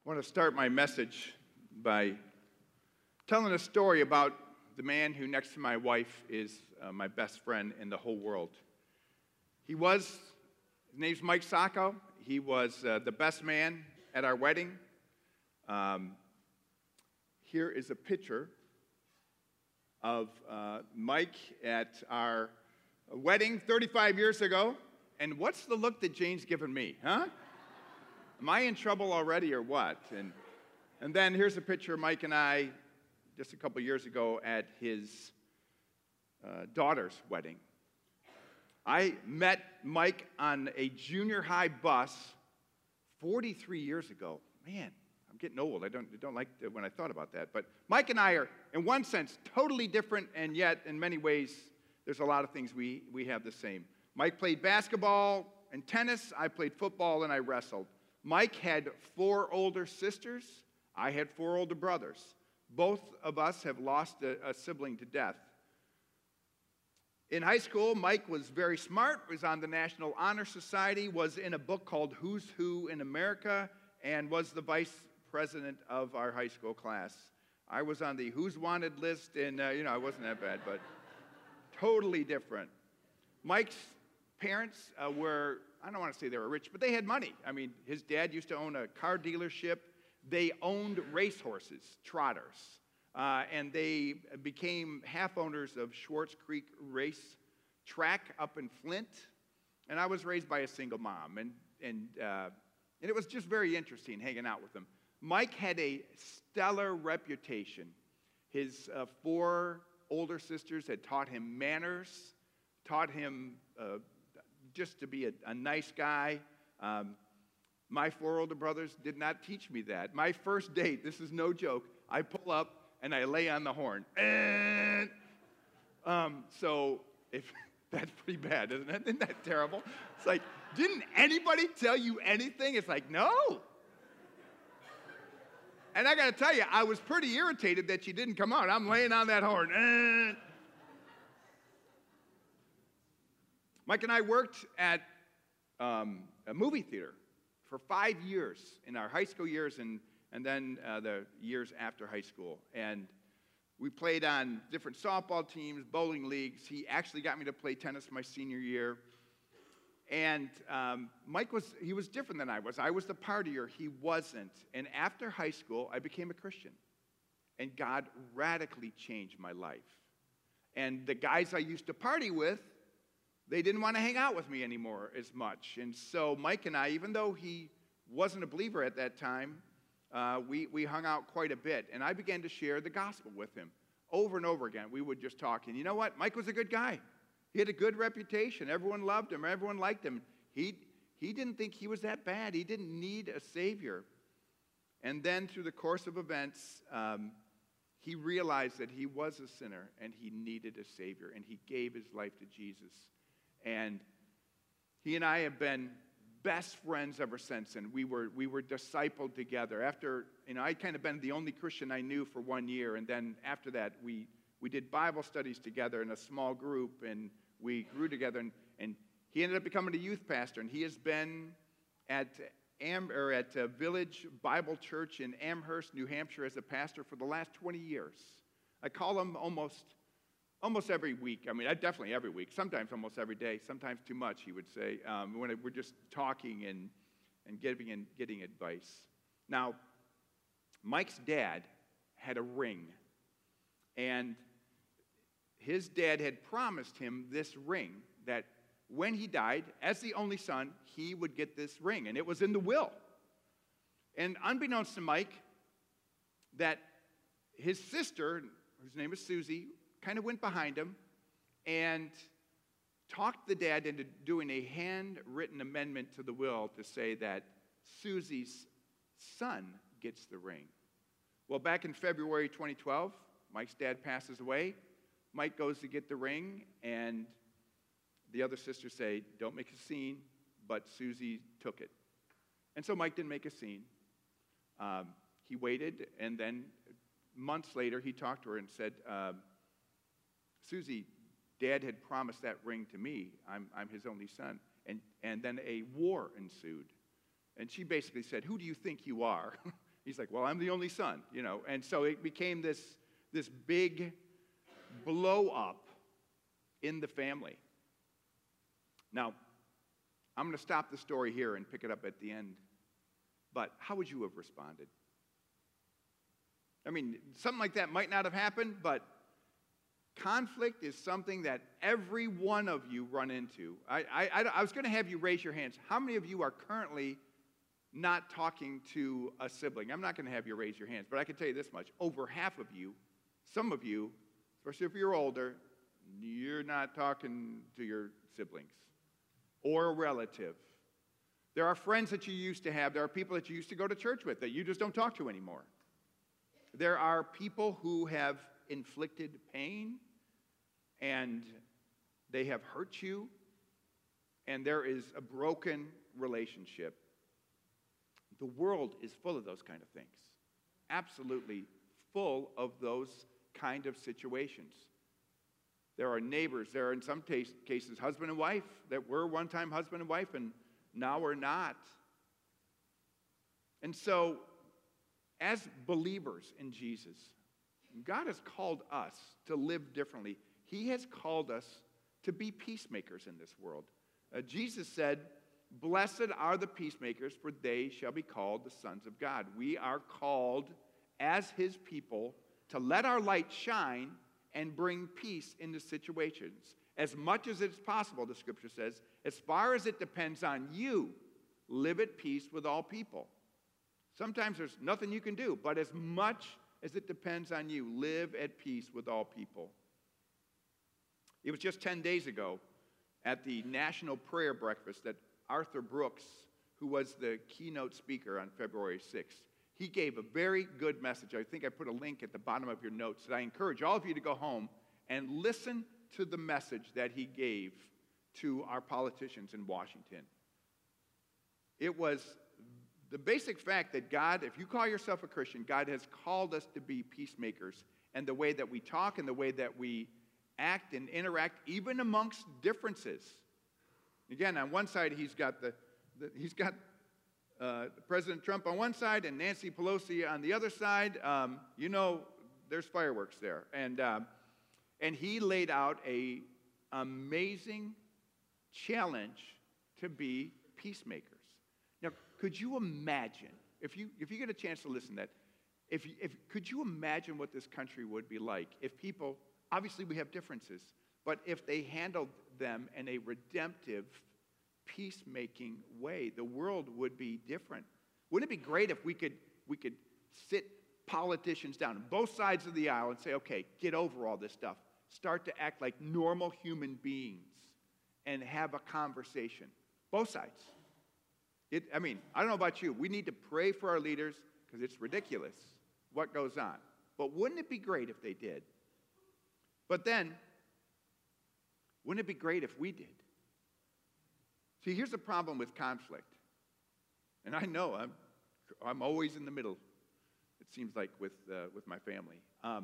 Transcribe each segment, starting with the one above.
I want to start my message by telling a story about the man who, next to my wife, is my best friend in the whole world. His name's Mike Sacco. He was the best man at our wedding. Here is a picture of Mike at our wedding 35 years ago. And what's the look that Jane's given me, huh? Am I in trouble already or what? And then here's a picture of Mike and I just a couple years ago at his daughter's wedding. I met Mike on a junior high bus 43 years ago. Man, I'm getting old. I don't like when I thought about that. But Mike and I are, in one sense, totally different, and yet, in many ways, there's a lot of things we have the same. Mike played basketball and tennis. I played football, and I wrestled. Mike had 4 older sisters. I had 4 older brothers. Both of us have lost a sibling to death. In high school, Mike was very smart, was on the National Honor Society, was in a book called Who's Who in America, and was the vice president of our high school class. I was on the Who's Wanted list, and, I wasn't that bad, but totally different. Mike's parents were, I don't want to say they were rich, but they had money. I mean, his dad used to own a car dealership. They owned racehorses, trotters, and they became half owners of Schwartz Creek Race Track up in Flint. And I was raised by a single mom, and it was just very interesting hanging out with them. Mike had a stellar reputation. His 4 older sisters had taught him manners, taught him just to be a nice guy. My 4 older brothers did not teach me that. My first date, this is no joke, I pull up and I lay on the horn. And so that's pretty bad, isn't it? Isn't that terrible? It's like, didn't anybody tell you anything? It's like, no. And I got to tell you, I was pretty irritated that you didn't come out. I'm laying on that horn. And Mike and I worked at a movie theater for 5 years in our high school years and then the years after high school. And we played on different softball teams, bowling leagues. He actually got me to play tennis my senior year. And Mike was different than I was. I was the partier. He wasn't. And after high school, I became a Christian. And God radically changed my life. And the guys I used to party with, they didn't want to hang out with me anymore as much. And so Mike and I, even though he wasn't a believer at that time, we hung out quite a bit. And I began to share the gospel with him over and over again. We would just talk. And you know what? Mike was a good guy. He had a good reputation. Everyone loved him. Everyone liked him. He didn't think he was that bad. He didn't need a savior. And then through the course of events, he realized that he was a sinner and he needed a savior. And he gave his life to Jesus. And he and I have been best friends ever since, and we were discipled together. After, I'd kind of been the only Christian I knew for 1 year, and then after that, we did Bible studies together in a small group, and we grew together, and he ended up becoming a youth pastor, and he has been at Village Bible Church in Amherst, New Hampshire, as a pastor for the last 20 years. I call him almost every week. I mean, definitely every week. Sometimes almost every day. Sometimes too much, he would say, when we're just talking and getting advice. Now, Mike's dad had a ring, and his dad had promised him this ring that when he died, as the only son, he would get this ring, and it was in the will. And unbeknownst to Mike, that his sister, whose name is Susie, kind of went behind him and talked the dad into doing a handwritten amendment to the will to say that Susie's son gets the ring. Well, back in February 2012, Mike's dad passes away. Mike goes to get the ring, and the other sisters say, don't make a scene, but Susie took it. And so Mike didn't make a scene. He waited, and then months later, he talked to her and said, Susie, Dad had promised that ring to me. I'm his only son. And then a war ensued. And she basically said, who do you think you are? He's like, well, I'm the only son, you know. And so it became this big blow up in the family. Now, I'm going to stop the story here and pick it up at the end. But how would you have responded? I mean, something like that might not have happened, but conflict is something that every one of you run into. I was going to have you raise your hands. How many of you are currently not talking to a sibling? I'm not going to have you raise your hands, but I can tell you this much. Over half of you, some of you, especially if you're older, you're not talking to your siblings or a relative. There are friends that you used to have. There are people that you used to go to church with that you just don't talk to anymore. There are people who have inflicted pain and they have hurt you, and there is a broken relationship. The world is full of those kind of things. Absolutely full of those kind of situations. There are neighbors, there are in some cases husband and wife that were one time husband and wife and now we're not. And so, as believers in Jesus, God has called us to live differently. He has called us to be peacemakers in this world. Jesus said, "Blessed are the peacemakers, for they shall be called the sons of God." We are called as his people to let our light shine and bring peace into situations. As much as it's possible, the scripture says, as far as it depends on you, live at peace with all people. Sometimes there's nothing you can do, but as much as it depends on you, live at peace with all people. It was just 10 days ago at the National Prayer Breakfast that Arthur Brooks, who was the keynote speaker on February 6th, he gave a very good message. I think I put a link at the bottom of your notes that I encourage all of you to go home and listen to the message that he gave to our politicians in Washington. It was the basic fact that God, if you call yourself a Christian, God has called us to be peacemakers. And the way that we talk and the way that we act and interact, even amongst differences. Again, on one side, he's got President Trump on one side and Nancy Pelosi on the other side. You know, there's fireworks there. And he laid out an amazing challenge to be peacemakers. Now, could you imagine, if you get a chance to listen to that, could you imagine what this country would be like if people, obviously we have differences, but if they handled them in a redemptive, peacemaking way, the world would be different. Wouldn't it be great if we could sit politicians down on both sides of the aisle and say, okay, get over all this stuff. Start to act like normal human beings and have a conversation. Both sides. I don't know about you. We need to pray for our leaders because it's ridiculous what goes on. But wouldn't it be great if they did? But then, wouldn't it be great if we did? See, here's the problem with conflict. And I know I'm always in the middle, it seems like, with my family.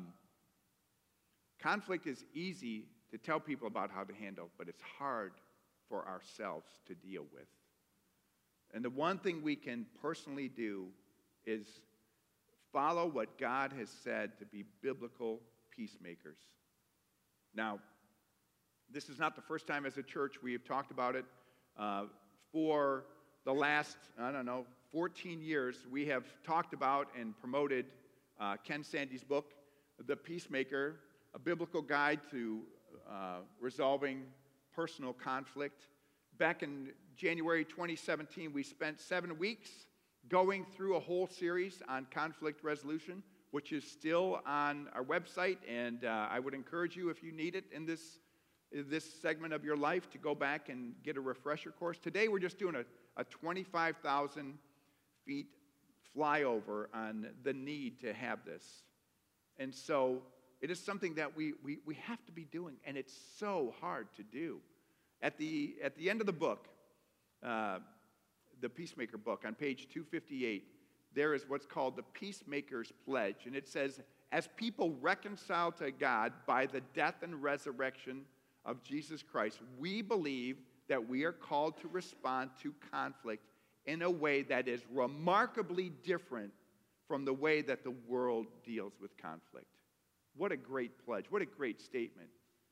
Conflict is easy to tell people about how to handle, but it's hard for ourselves to deal with. And the one thing we can personally do is follow what God has said to be biblical peacemakers. Now, this is not the first time as a church we have talked about it. For the last, 14 years, we have talked about and promoted Ken Sande's book, The Peacemaker, a biblical guide to resolving personal conflict. Back in January 2017, we spent 7 weeks going through a whole series on conflict resolution, which is still on our website, and I would encourage you, if you need it in this segment of your life, to go back and get a refresher course. Today, we're just doing a 25,000 feet flyover on the need to have this. And so it is something that we have to be doing, and it's so hard to do. At the end of the book, the Peacemaker book, on page 258, there is what's called the Peacemaker's Pledge, and it says, as people reconciled to God by the death and resurrection of Jesus Christ, we believe that we are called to respond to conflict in a way that is remarkably different from the way that the world deals with conflict. What a great pledge. What a great statement.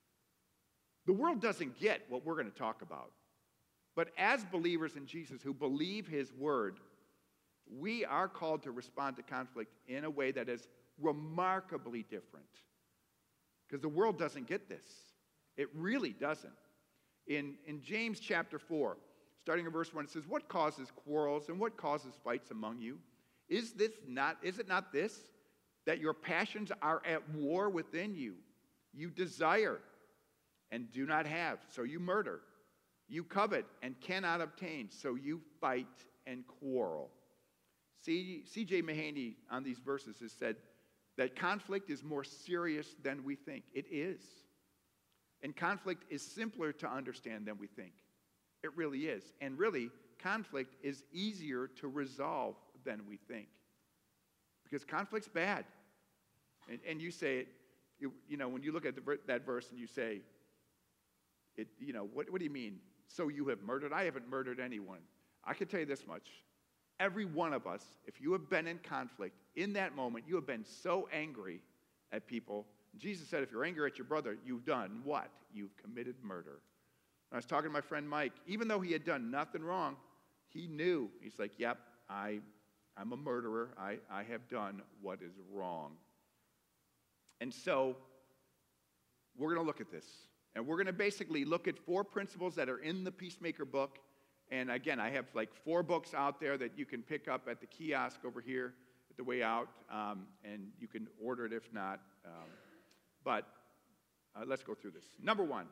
The world doesn't get what we're going to talk about. But as believers in Jesus who believe his word, we are called to respond to conflict in a way that is remarkably different. Because the world doesn't get this. It really doesn't. In James chapter 4, starting in verse 1, it says, "What causes quarrels and what causes fights among you? Is it not this, that your passions are at war within you? You desire and do not have, so you murder. You covet and cannot obtain, so you fight and quarrel." C.J. Mahaney on these verses has said that conflict is more serious than we think. It is. And conflict is simpler to understand than we think. It really is. And really, conflict is easier to resolve than we think. Because conflict's bad. And you say, when you look at that verse and you say, what do you mean? So you have murdered? I haven't murdered anyone. I can tell you this much. Every one of us, if you have been in conflict, in that moment, you have been so angry at people. Jesus said, if you're angry at your brother, you've done what? You've committed murder. I was talking to my friend Mike. Even though he had done nothing wrong, he knew. He's like, yep, I'm a murderer. I have done what is wrong. And so we're going to look at this. And we're going to basically look at 4 principles that are in the Peacemaker book. And again, I have like 4 books out there that you can pick up at the kiosk over here at the way out. And you can order it if not. But let's go through this. Number 1,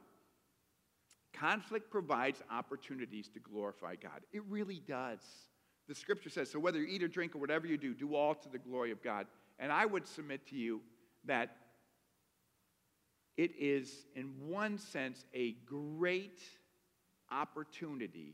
conflict provides opportunities to glorify God. It really does. The scripture says, so whether you eat or drink or whatever you do all to the glory of God. And I would submit to you that it is, in one sense, a great opportunity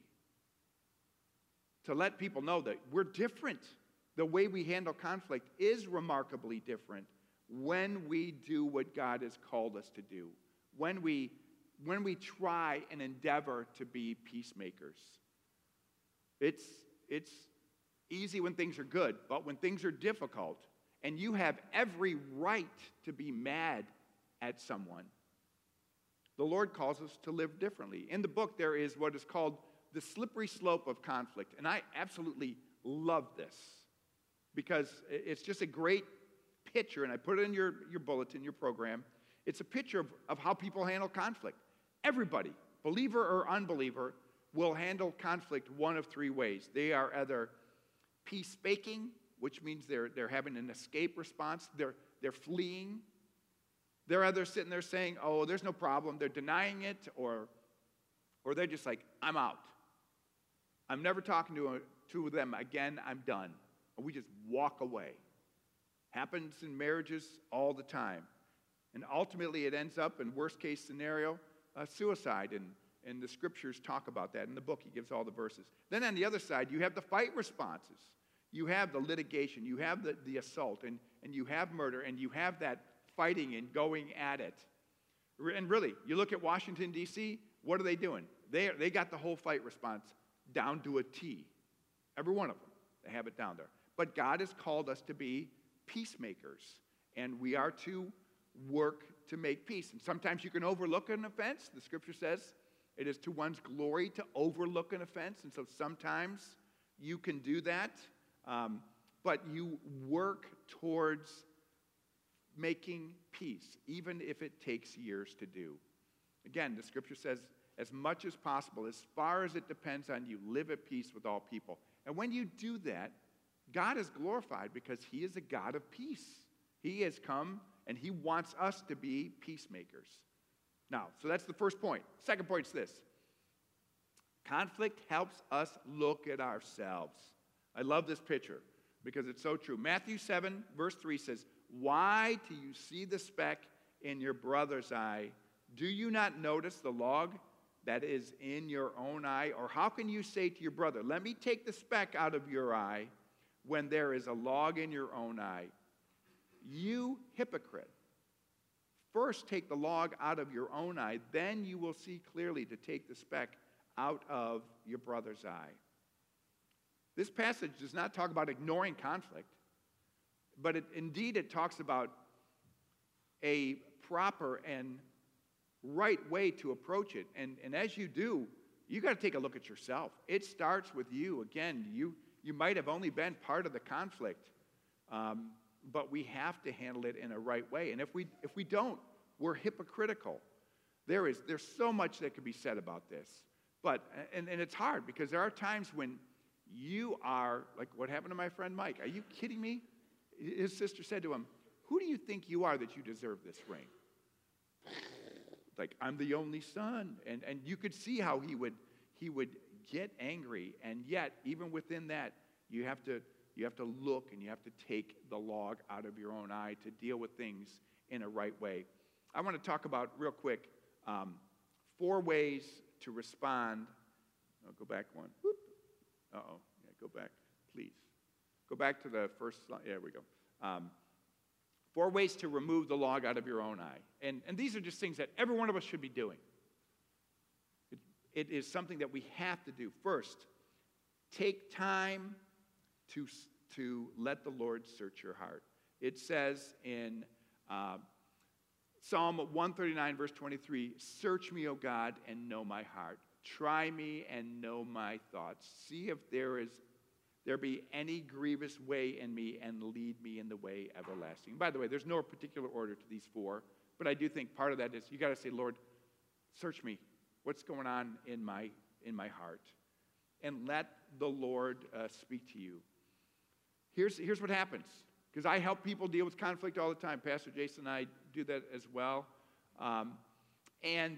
to let people know that we're different. The way we handle conflict is remarkably different when we do what God has called us to do, when we try and endeavor to be peacemakers. It's easy when things are good, but when things are difficult, and you have every right to be mad at someone, the Lord calls us to live differently. In the book, there is what is called the slippery slope of conflict, and I absolutely love this because it's just a great picture, and I put it in your bulletin, your program. It's a picture of how people handle conflict. Everybody, believer or unbeliever, will handle conflict one of 3 ways. They are either peace faking, which means they're having an escape response. They're fleeing. They're either sitting there saying, oh, there's no problem. They're denying it, or they're just like, I'm out. I'm never talking to them again. I'm done. And we just walk away. Happens in marriages all the time. And ultimately, it ends up, in worst case scenario, suicide. And the scriptures talk about that. In the book, he gives all the verses. Then on the other side, you have the fight responses. You have the litigation. You have the assault. And you have murder. And you have that fighting and going at it. And really, you look at Washington, D.C., what are they doing? They got the whole fight response down to a T. Every one of them. They have it down there. But God has called us to be peacemakers. And we are to work to make peace. And sometimes you can overlook an offense. The scripture says it is to one's glory to overlook an offense. And so sometimes you can do that. But you work towards making peace, even if it takes years to do. Again, the scripture says, as much as possible, as far as it depends on you, live at peace with all people. And when you do that, God is glorified because he is a God of peace. He has come and he wants us to be peacemakers. Now, so that's the first point. Second point is this. Conflict helps us look at ourselves. I love this picture because it's so true. Matthew 7, verse 3 says, why do you see the speck in your brother's eye? Do you not notice the log that is in your own eye? Or how can you say to your brother, let me take the speck out of your eye when there is a log in your own eye? You hypocrite. First take the log out of your own eye, then you will see clearly to take the speck out of your brother's eye. This passage does not talk about ignoring conflict. But indeed, it talks about a proper and right way to approach it. And as you do, you got to take a look at yourself. It starts with you. Again, you might have only been part of the conflict, but we have to handle it in a right way. And if we don't, we're hypocritical. There's so much that could be said about this. But and it's hard because there are times when you are, like what happened to my friend Mike. Are you kidding me? His sister said to him, "Who do you think you are that you deserve this ring?" Like, I'm the only son. And you could see how he would get angry. And yet, even within that, you have to look and you have to take the log out of your own eye to deal with things in a right way. I want to talk about, real quick, 4 ways to respond. I'll go back one. Whoop. Uh-oh. Yeah, go back, please. Go back to the first slide. There we go. 4 ways to remove the log out of your own eye. And these are just things that every one of us should be doing. It is something that we have to do. First, take time to let the Lord search your heart. It says in Psalm 139, verse 23, "Search me, O God, and know my heart. Try me and know my thoughts. See if there be any grievous way in me, and lead me in the way everlasting." By the way, there's no particular order to these 4, but I do think part of that is you got to say, "Lord, search me. What's going on in my heart?" And let the Lord speak to you. Here's what happens, because I help people deal with conflict all the time. Pastor Jason and I do that as well. And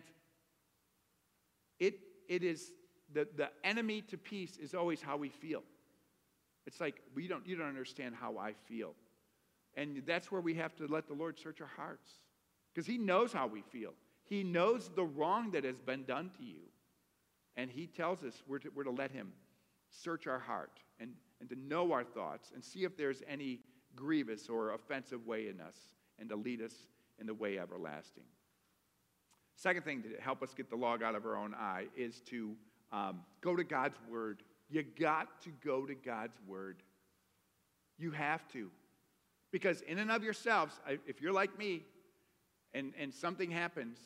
it is the enemy to peace is always how we feel. It's like, you don't understand how I feel. And that's where we have to let the Lord search our hearts. Because he knows how we feel. He knows the wrong that has been done to you. And he tells us we're to let him search our heart and to know our thoughts and see if there's any grievous or offensive way in us and to lead us in the way everlasting. Second thing to help us get the log out of our own eye is to go to God's word. You got to go to God's word. You have to. Because in and of yourselves, if you're like me and something happens,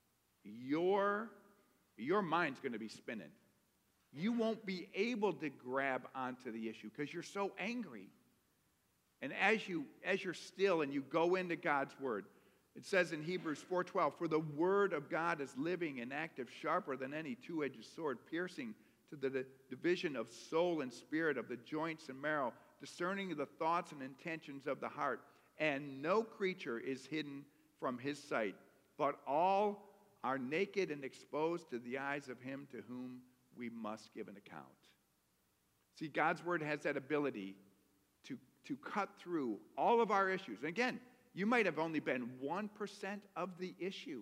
your mind's going to be spinning. You won't be able to grab onto the issue because you're so angry. And as you're still and you go into God's word, it says in Hebrews 4:12, "For the word of God is living and active, sharper than any two-edged sword, piercing to the division of soul and spirit, of the joints and marrow, discerning the thoughts and intentions of the heart. And no creature is hidden from his sight, but all are naked and exposed to the eyes of him to whom we must give an account." See, God's word has that ability to cut through all of our issues. And again, you might have only been 1% of the issue.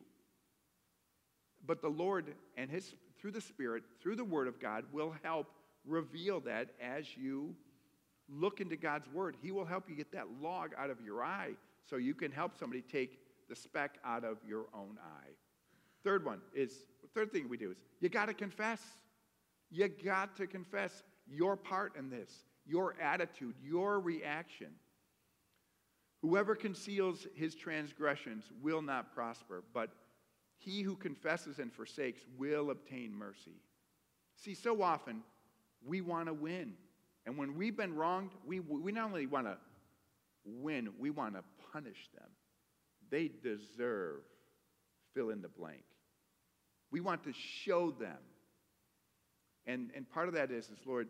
But the Lord and through the Spirit, through the Word of God, will help reveal that as you look into God's Word. He will help you get that log out of your eye so you can help somebody take the speck out of your own eye. Third thing we do is you got to confess. You got to confess your part in this, your attitude, your reaction. "Whoever conceals his transgressions will not prosper, but he who confesses and forsakes will obtain mercy." See, so often we want to win. And when we've been wronged, we not only want to win, we want to punish them. They deserve fill in the blank. We want to show them. And part of that is Lord,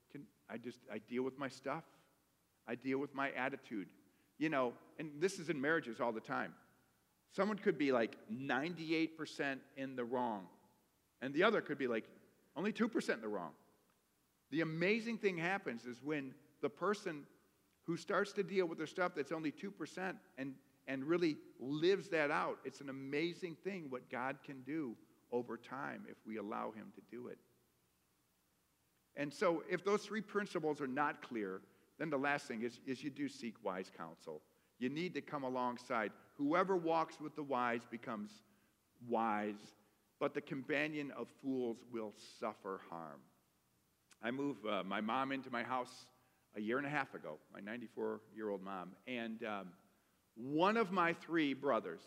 I deal with my stuff. I deal with my attitude. And this is in marriages all the time. Someone could be like 98% in the wrong, and the other could be like only 2% in the wrong. The amazing thing happens is when the person who starts to deal with their stuff that's only 2% and really lives that out, it's an amazing thing what God can do over time if we allow him to do it. And so if those 3 principles are not clear, then the last thing is you do seek wise counsel. You need to come alongside. Whoever walks with the wise becomes wise, but the companion of fools will suffer harm. I moved my mom into my house a year and a half ago, my 94-year-old mom. And one of my 3 brothers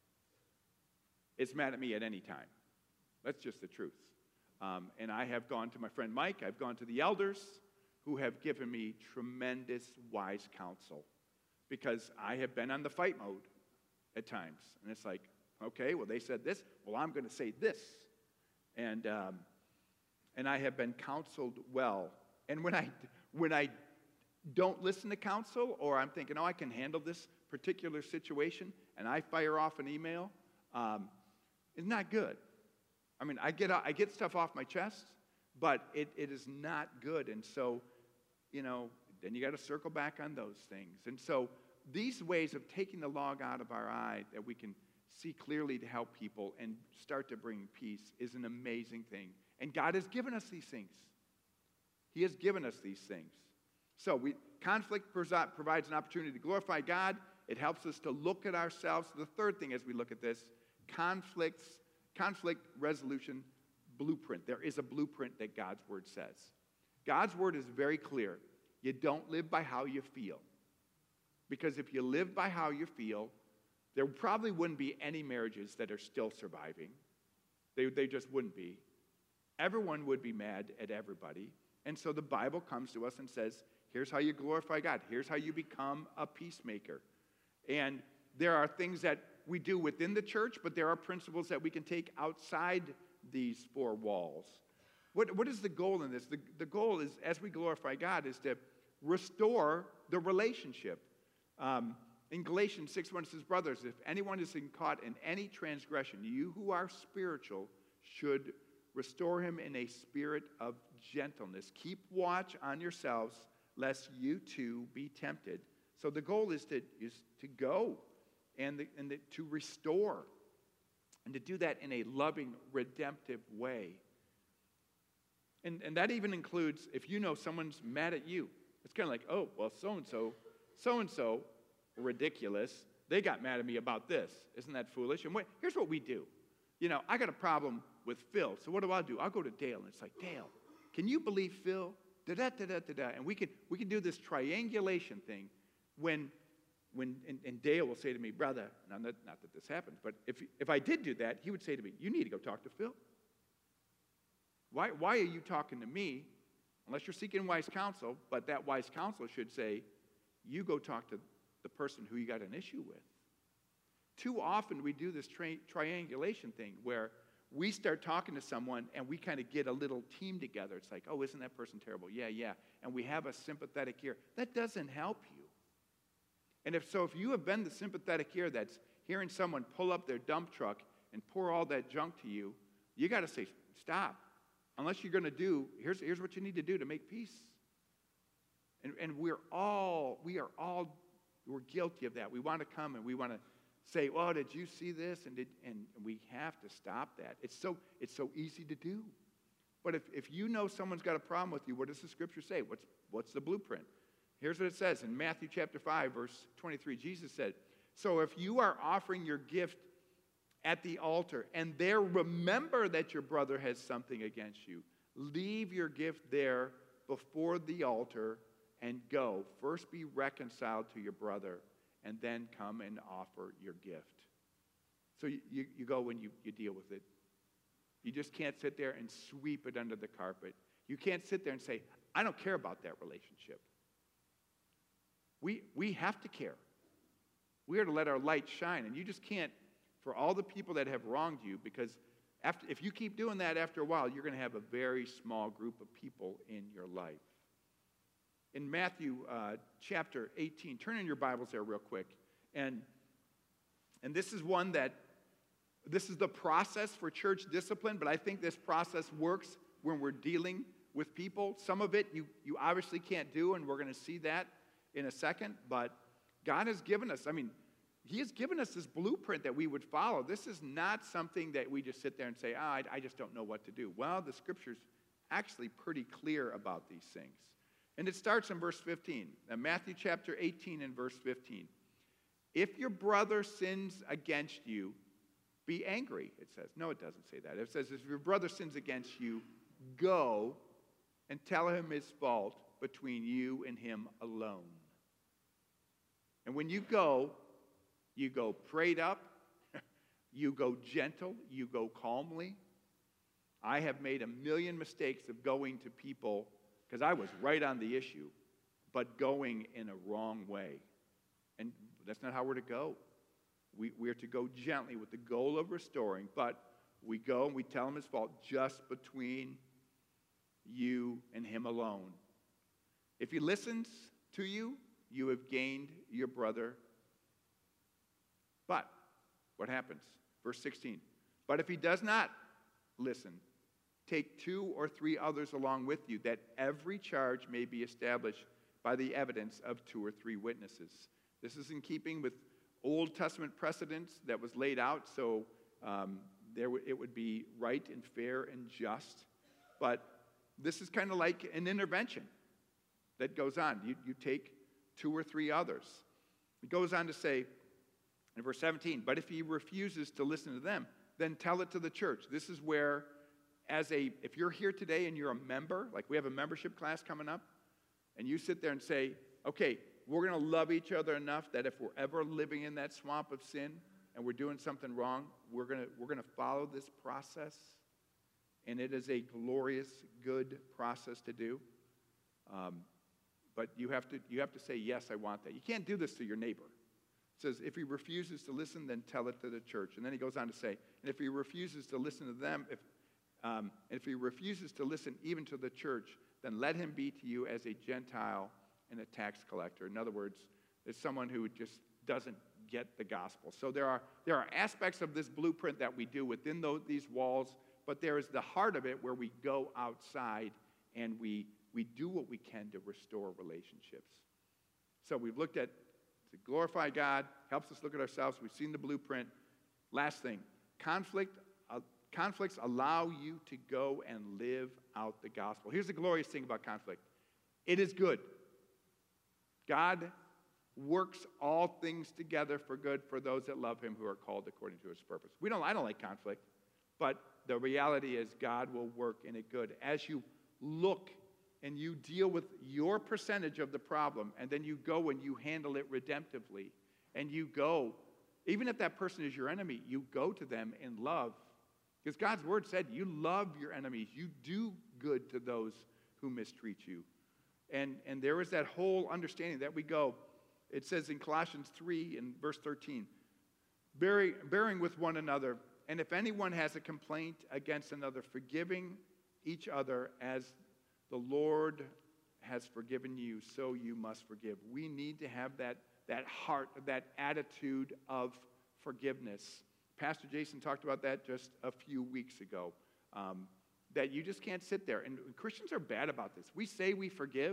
is mad at me at any time. That's just the truth. And I have gone to my friend Mike. I've gone to the elders who have given me tremendous wise counsel because I have been on the fight mode at times. And it's like, okay, well, they said this. Well, I'm going to say this. And I have been counseled well. And when I don't listen to counsel, or I'm thinking, oh, I can handle this particular situation, and I fire off an email, it's not good. I mean, I get stuff off my chest, but it is not good. And so, then you got to circle back on those things. And so these ways of taking the log out of our eye that we can see clearly to help people and start to bring peace is an amazing thing. And God has given us these things. He has given us these things. So conflict provides an opportunity to glorify God. It helps us to look at ourselves. The third thing as we look at this, conflict resolution blueprint. There is a blueprint that God's word says. God's word is very clear. You don't live by how you feel. Because if you live by how you feel, there probably wouldn't be any marriages that are still surviving. They just wouldn't be. Everyone would be mad at everybody. And so the Bible comes to us and says, here's how you glorify God. Here's how you become a peacemaker. And there are things that we do within the church, but there are principles that we can take outside these 4 walls. What is the goal in this? The goal is, as we glorify God, is to restore the relationship. In Galatians 6:1 it says, brothers, if anyone is caught in any transgression, you who are spiritual should restore him in a spirit of gentleness. Keep watch on yourselves, lest you too be tempted. So the goal is to go and to restore, and to do that in a loving, redemptive way. And that even includes if you know someone's mad at you. It's kind of like, oh, well, so-and-so, ridiculous. They got mad at me about this. Isn't that foolish? And here's what we do. I got a problem with Phil. So what do? I'll go to Dale, and it's like, Dale, can you believe Phil? Da-da-da-da-da-da. And we can do this triangulation thing when Dale will say to me, brother, not that this happens, but if I did do that, he would say to me, you need to go talk to Phil. Why are you talking to me, unless you're seeking wise counsel, but that wise counsel should say, you go talk to the person who you got an issue with. Too often we do this triangulation thing where we start talking to someone and we kind of get a little team together. It's like, oh, isn't that person terrible? Yeah. And we have a sympathetic ear. That doesn't help you. And if you have been the sympathetic ear that's hearing someone pull up their dump truck and pour all that junk to you, you got to say, stop. Unless you're going to do, here's what you need to do to make peace. And we're guilty of that. We want to come and we want to say, oh, did you see this? And we have to stop that. It's so easy to do. But if you know someone's got a problem with you, what does the scripture say? What's the blueprint? Here's what it says in Matthew chapter 5, verse 23. Jesus said, so if you are offering your gift at the altar and there remember that your brother has something against you, leave your gift there before the altar and go. First be reconciled to your brother and then come and offer your gift. So you go and you deal with it. You just can't sit there and sweep it under the carpet. You can't sit there and say, I don't care about that relationship. We have to care. We are to let our light shine. And you just can't, for all the people that have wronged you, because if you keep doing that after a while, you're going to have a very small group of people in your life. In Matthew chapter 18, turn in your Bibles there real quick. And this is this is the process for church discipline, but I think this process works when we're dealing with people. Some of it you obviously can't do, and we're going to see that in a second, but God has given us, He has given us this blueprint that we would follow. This is not something that we just sit there and say, I just don't know what to do. Well, the Scripture's actually pretty clear about these things. And it starts in verse 15. Matthew chapter 18 and verse 15. If your brother sins against you, be angry, it says. No, it doesn't say that. It says, if your brother sins against you, go and tell him his fault between you and him alone. And when you go prayed up, you go gentle, you go calmly. I have made a million mistakes of going to people because I was right on the issue, but going in a wrong way. And that's not how we're to go. We are to go gently with the goal of restoring, but we go and we tell him his fault just between you and him alone. If he listens to you, you have gained your brother. But what happens? Verse 16. But if he does not listen, take 2 or 3 others along with you, that every charge may be established by the evidence of 2 or 3 witnesses. This is in keeping with Old Testament precedents that was laid out, so it would be right and fair and just. But this is kind of like an intervention that goes on. You take 2 or 3 others. It goes on to say in verse 17, but if he refuses to listen to them, then tell it to the church. This is where, if you're here today and you're a member, like we have a membership class coming up, and you sit there and say, okay, we're going to love each other enough that if we're ever living in that swamp of sin and we're doing something wrong, we're going to follow this process. And it is a glorious, good process to do. But you have to say, yes, I want that. You can't do this to your neighbor. It says, if he refuses to listen, then tell it to the church. And then he goes on to say, and if he refuses to listen to them, if he refuses to listen even to the church, then let him be to you as a Gentile and a tax collector. In other words, it's someone who just doesn't get the gospel. So there are aspects of this blueprint that we do within these walls, but there is the heart of it where we go outside and we do what we can to restore relationships. So we've looked at to glorify God, helps us look at ourselves. We've seen the blueprint. Last thing, conflicts allow you to go and live out the gospel. Here's the glorious thing about conflict. It is good. God works all things together for good for those that love him who are called according to his purpose. I don't like conflict, but the reality is God will work in it good. As you look and you deal with your percentage of the problem, and then you go and you handle it redemptively, and you go, even if that person is your enemy, you go to them in love. Because God's word said, you love your enemies. You do good to those who mistreat you. And there is that whole understanding that we go. It says in Colossians 3 in verse 13, bearing with one another, and if anyone has a complaint against another, forgiving each other as the Lord has forgiven you, so you must forgive. We need to have that heart, that attitude of forgiveness. Pastor Jason talked about that just a few weeks ago, that you just can't sit there. And Christians are bad about this. We say we forgive,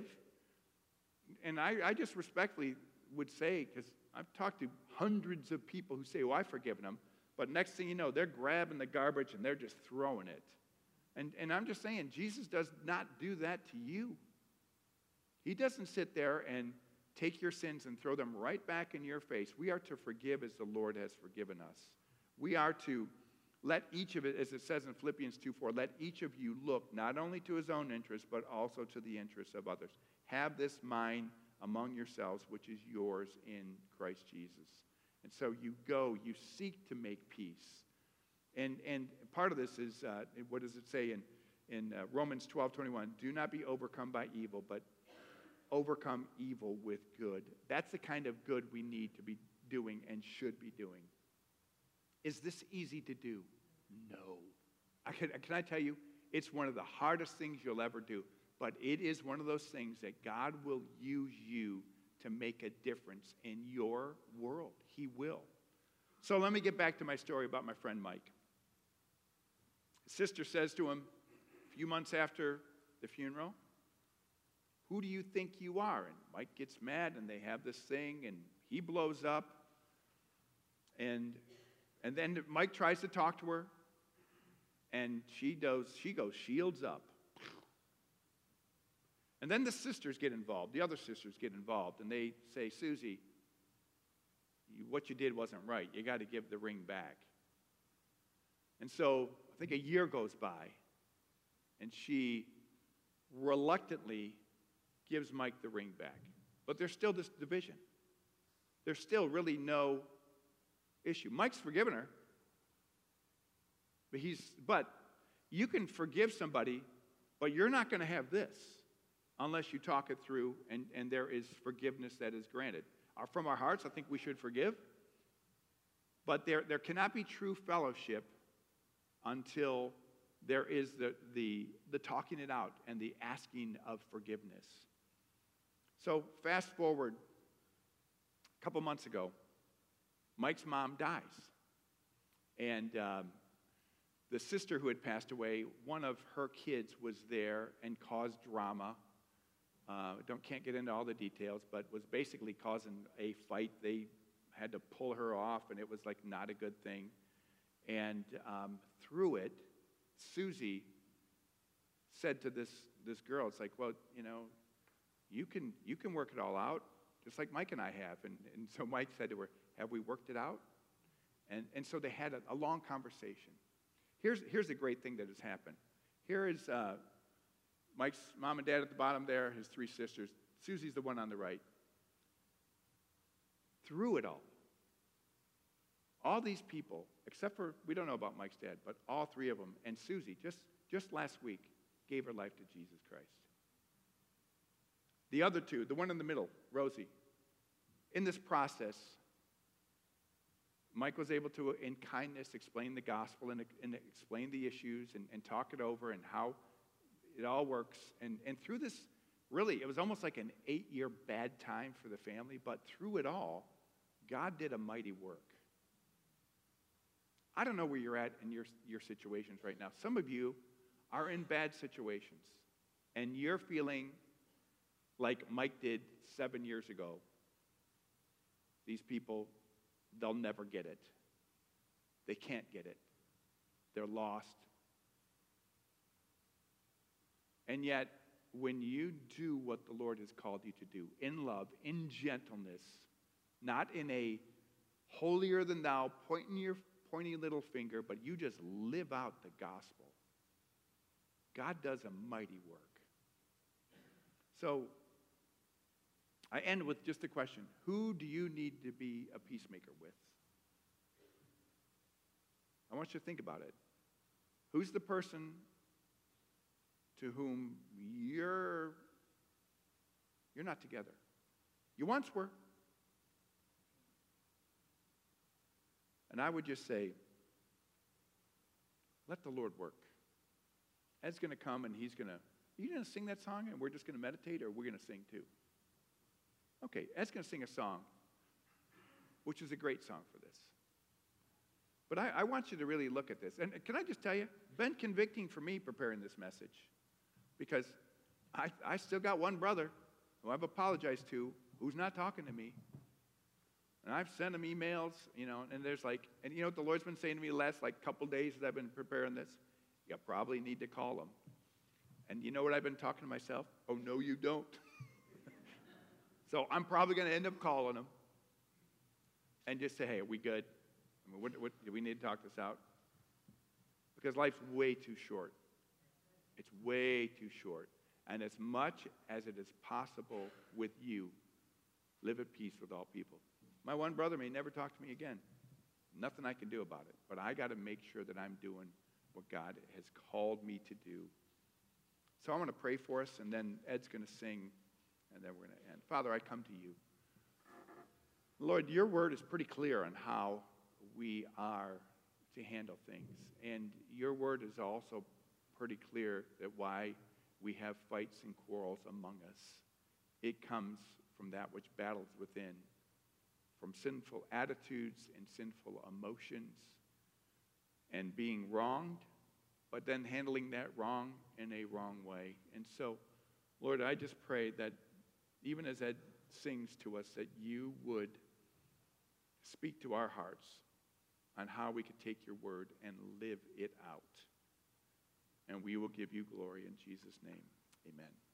and I just respectfully would say, because I've talked to hundreds of people who say, well, I've forgiven them, but next thing you know, they're grabbing the garbage and they're just throwing it. And I'm just saying, Jesus does not do that to you. He doesn't sit there and take your sins and throw them right back in your face. We are to forgive as the Lord has forgiven us. We are to let each of it, as it says in Philippians 2:4, let each of you look not only to his own interests, but also to the interests of others. Have this mind among yourselves, which is yours in Christ Jesus. And so you go, you seek to make peace. And part of this is, what does it say in Romans 12:21? Do not be overcome by evil, but overcome evil with good. That's the kind of good we need to be doing and should be doing. Is this easy to do? No. Can I tell you, it's one of the hardest things you'll ever do, but it is one of those things that God will use you to make a difference in your world. He will. So let me get back to my story about my friend Mike. His sister says to him a few months after the funeral, who do you think you are? And Mike gets mad, and they have this thing, and he blows up. And then Mike tries to talk to her, and she goes shields up. And then the sisters get involved. The other sisters get involved, and they say, Susie, what you did wasn't right. You got to give the ring back. And so I think a year goes by, and she reluctantly gives Mike the ring back. But there's still this division. There's still really no issue. Mike's forgiven her. But you can forgive somebody, but you're not going to have this unless you talk it through and there is forgiveness that is granted. From our hearts, I think we should forgive. But there cannot be true fellowship until there is the talking it out and the asking of forgiveness. So fast forward a couple months ago, Mike's mom dies. And the sister who had passed away, one of her kids was there and caused drama. Can't get into all the details, but was basically causing a fight. They had to pull her off, and it was like not a good thing. And through it, Susie said to this girl, it's like, well, you can work it all out, just like Mike and I have. And so Mike said to her, have we worked it out? And so they had a long conversation. Here's a great thing that has happened. Here is Mike's mom and dad at the bottom there, his three sisters. Susie's the one on the right. Through it all these people, except for, we don't know about Mike's dad, but all three of them, and Susie, just last week, gave her life to Jesus Christ. The other two, the one in the middle, Rosie, in this process, Mike was able to, in kindness, explain the gospel and explain the issues and talk it over and how it all works. And through this, really, it was almost like an 8-year bad time for the family, but through it all, God did a mighty work. I don't know where you're at in your situations right now. Some of you are in bad situations, and you're feeling like Mike did 7 years ago. These people, they'll never get it. They can't get it. They're lost. And yet, when you do what the Lord has called you to do, in love, in gentleness, not in a holier-than-thou, pointing your pointy little finger, but you just live out the gospel, God does a mighty work. So, I end with just a question. Who do you need to be a peacemaker with? I want you to think about it. Who's the person to whom you're not together? You once were. And I would just say, let the Lord work. Ed's going to come and he's going to, are you going to sing that song and we're just going to meditate, or we're going to sing too? Okay, Ed's going to sing a song, which is a great song for this. But I want you to really look at this. And can I just tell you, been convicting for me preparing this message, because I still got one brother who I've apologized to who's not talking to me. And I've sent him emails, and there's like, and you know what the Lord's been saying to me the last couple days as I've been preparing this? You probably need to call him. And you know what I've been talking to myself? Oh, no, you don't. So I'm probably going to end up calling him and just say, hey, are we good? I mean, what do we need to talk this out? Because life's way too short. It's way too short. And as much as it is possible with you, live at peace with all people. My one brother may never talk to me again. Nothing I can do about it. But I got to make sure that I'm doing what God has called me to do. So I'm going to pray for us, and then Ed's going to sing, and then we're going to end. Father, I come to you. Lord, your word is pretty clear on how we are to handle things. And your word is also pretty clear that why we have fights and quarrels among us. It comes from that which battles within, from sinful attitudes and sinful emotions, and being wronged, but then handling that wrong in a wrong way. And so, Lord, I just pray that even as Ed sings to us, that you would speak to our hearts on how we could take your word and live it out. And we will give you glory in Jesus' name. Amen.